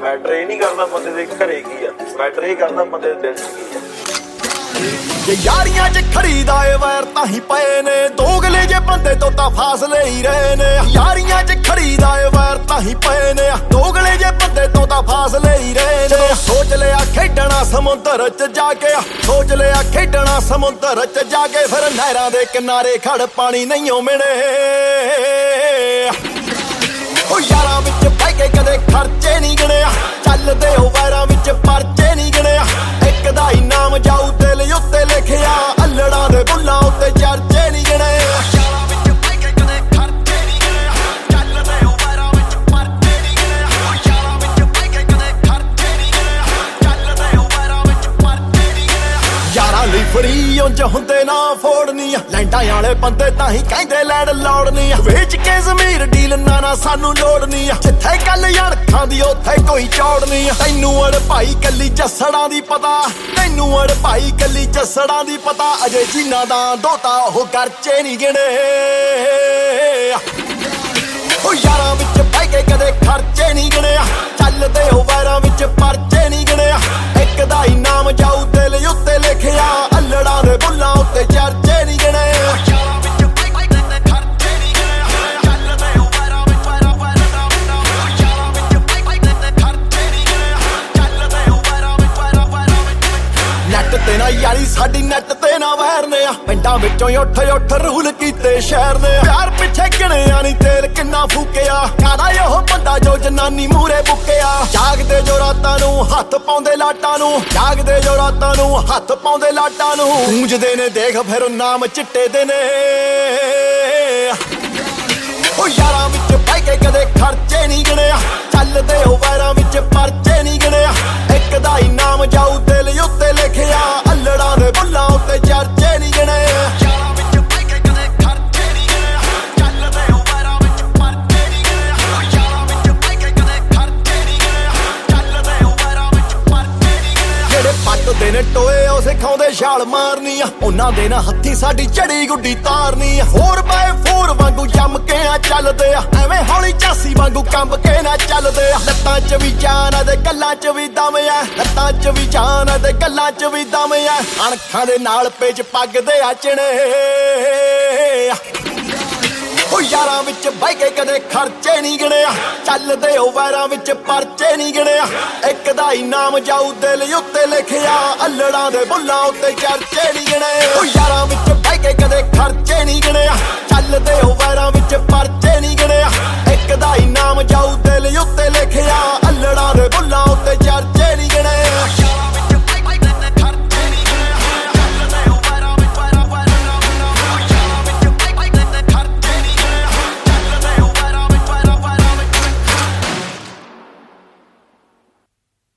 Matter ये नहीं करता बंदे दे घरे की आ, मैटर ये करता बंदे दे दिल च की आ। जे यारियां च खरीदा ए वैर तां ही पए ने, दोगले जे बंदे तो तां फासले ही रहे ने। यारियां च खरीदा ए वैर तां ही पए ने, दोगले जे बंदे तो तां फासले ही रहे ने। सोच लिया खेडना समुंदर च जाके, सोच लिया खेडना समुंदर च जाके, फिर नहरां दे किनारे खड़ पानी नहीं मिले। ओ यारां विच बह के कदे खर्चे नहीं गिणिया, चलदे ओ वैरां विच परचे नहीं गिणिया। एक दा ही नाम जाऊ दिल उत्ते लिखिया, अल्लड़ां दे बुल्लां उत्ते चर्चे नहीं गिणे। यारां विच बह के कदे खर्चे नहीं गिणिया, चलदे ओ वैरां विच परचे नहीं गिणिया। यारां विच बह के कदे खर्चे नहीं गिणिया, चलदे ओ वैरां विच परचे नहीं गिणिया। यारां लई फ्री उंज हुंदे ना फोड़नी, लैंडां वाले बंदे तां ही कहंदे लैंड लौड़नी। वेच के ज़मीर डील ना सानू लोड़ नहीं, जिथे गल अणखां दी उत्थे कोई चौड़ नहीं। तैनू अड़ भाई कली जस्सड़ां दी पता, तैनू अड़ भाई कली जस्सड़ां दी पता। अजे जिन्हां दा दोता ओह करचे नहीं गिणे। ओ यारां विच बह के कदे खर्चे नहीं गिणे, चलदे ओ वैरां विच परचे नहीं गिणे। एक दा ही नाम जाऊ दिल उत्ते लिखिया, अल्लड़ां दे बुल्लां उत्ते चर्चे नहीं गिणे। ते ना यारी साडी नैट ते ना वैर ने, पिंडां विचों उठ उठ रूल कीते शहर ने। प्यार पिछे गिणिया नहीं तेल किन्ना फूकिया, कादा ओह बंदा जो जनानी मूरे बुकिया। जागदे जो रातां नूं हत्थ पाउंदे लाटां नूं, जागदे जो रातां नूं हत्थ पाउंदे लाटां नूं। गूंजदे ने देख फिर नाम चिट्टे दे ने। ओ यारां विच बह के कदे खर्चे नहीं गिणिया, चलदे ओ वैरां विच परचे नहीं गिणिया। एक दा ही नाम जाऊ दिल उत्ते लिखिया, अल्लड़ां दे बुल्लां उत्ते चर्चे नहीं गिणे। यारां विच बह के कदे खर्चे नहीं गिणिया, चलदे ओ वैरां विच परचे नहीं गिणिया। यारां विच बह के कदे खर्चे नहीं गिणिया, चलदे ओ वैरां विच परचे नहीं गिणिया। जेड़े पट्टदे ने टोए ओ सिखाउंदे छाल मारनी आ, उन्हां दे ना हत्थी साडी चढ़ी गुड्डी तारनी आ। 4x4 वांगू जम के आ चलदे आ, एवें हौली चासी वांगू कंब के ना चलदे आ। लत्तां च भी जान आ ते गल्लां च भी दम आ, लत्तां च भी जान आ ते गल्लां च भी दम आ। अणखां दे नाल पेच पगदे आ चिणे। ओ यारां विच बह के कदे खर्चे नहीं गिणिया, चलदे ओ वैरां विच परचे नहीं गिणिया। एक दा ही नाम जाऊ दिल उत्ते लिखिया, अल्लड़ां दे बुल्लां उत्ते चर्चे नहीं गिणे। ओ यारां विच बह के कदे खर्चे नहीं गिणिया, चलदे ओ